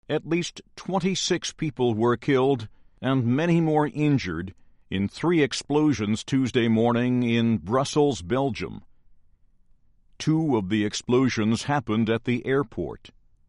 At least 26 people were killed and many more injured in 3 explosions Tuesday morning in Brussels, Belgium. 2 of the explosions happened at the airport.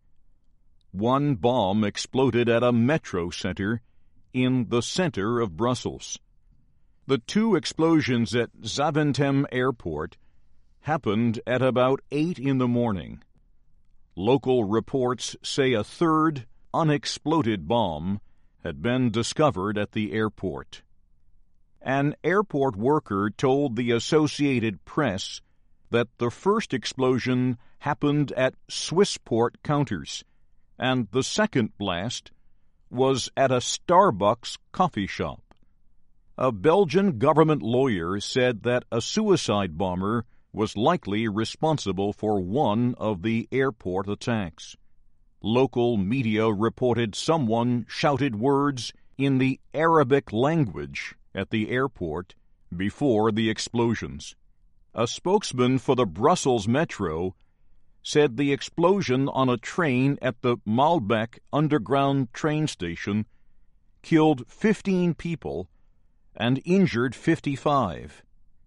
1 bomb exploded at a metro center in the center of Brussels. The 2 explosions at Zaventem Airport happened at about 8 in the morning. Local reports say a 3rd unexploded bomb had been discovered at the airport. An airport worker told the Associated Press that the first explosion happened at Swissport counters, and the second blast was at a Starbucks coffee shop. A Belgian government lawyer said that a suicide bomber was likely responsible for one of the airport attacks. Local media reported someone shouted words in the Arabic language at the airport before the explosions. A spokesman for the Brussels Metro said the explosion on a train at the Malbec underground train station killed 15 people and injured 55.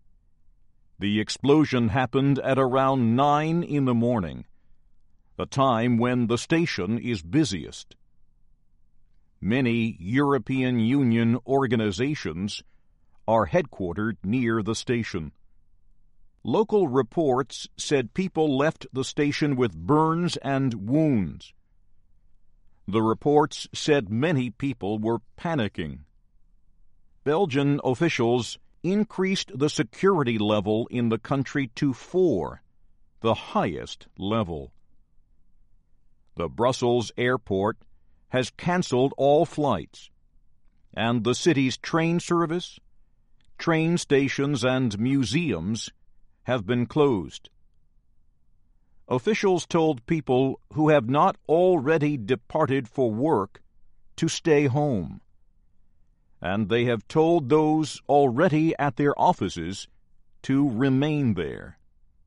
The explosion happened at around 9 in the morning, a time when the station is busiest. Many European Union organizations are headquartered near the station. Local reports said people left the station with burns and wounds. The reports said many people were panicking. Belgian officials increased the security level in the country to 4, the highest level. The Brussels airport has canceled all flights, and the city's train service, train stations, and museums have been closed. Officials told people who have not already departed for work to stay home, and they have told those already at their offices to remain there.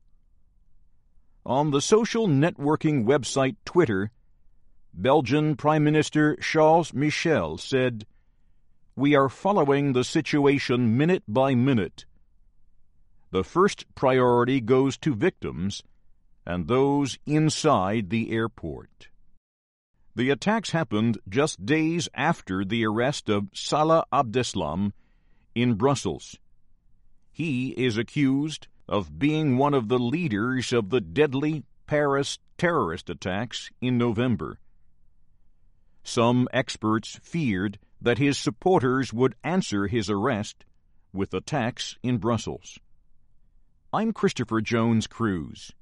On the social networking website Twitter, Belgian Prime Minister Charles Michel said, "We are following the situation minute by minute. The first priority goes to victims and those inside the airport." The attacks happened just days after the arrest of Salah Abdeslam in Brussels. He is accused of being one of the leaders of the deadly Paris terrorist attacks in November. Some experts feared that his supporters would answer his arrest with attacks in Brussels. I'm Christopher Jones Cruz.